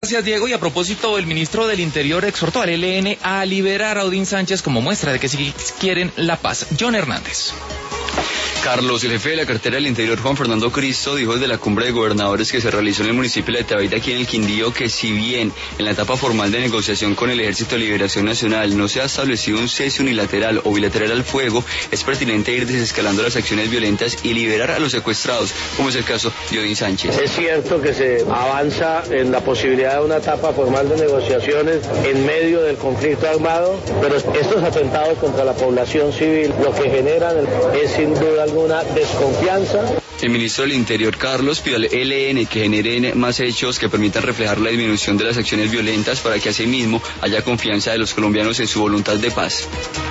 Gracias, Diego. Y a propósito, el ministro del Interior exhortó al ELN a liberar a Odín Sánchez como muestra de que sí quieren la paz. John Hernández. Carlos, el jefe de la cartera del Interior, Juan Fernando Cristo, dijo desde la cumbre de gobernadores que se realizó en el municipio de Tabaida, aquí en el Quindío, que si bien en la etapa formal de negociación con el Ejército de Liberación Nacional no se ha establecido un cese unilateral o bilateral al fuego, es pertinente ir desescalando las acciones violentas y liberar a los secuestrados, como es el caso de Odín Sánchez. Es cierto que se avanza en la posibilidad de una etapa formal de negociaciones en medio del conflicto armado, pero estos atentados contra la población civil lo que generan es sin duda alguna desconfianza. El ministro del Interior, Carlos, pidió al ELN que generen más hechos que permitan reflejar la disminución de las acciones violentas para que asimismo haya confianza de los colombianos en su voluntad de paz.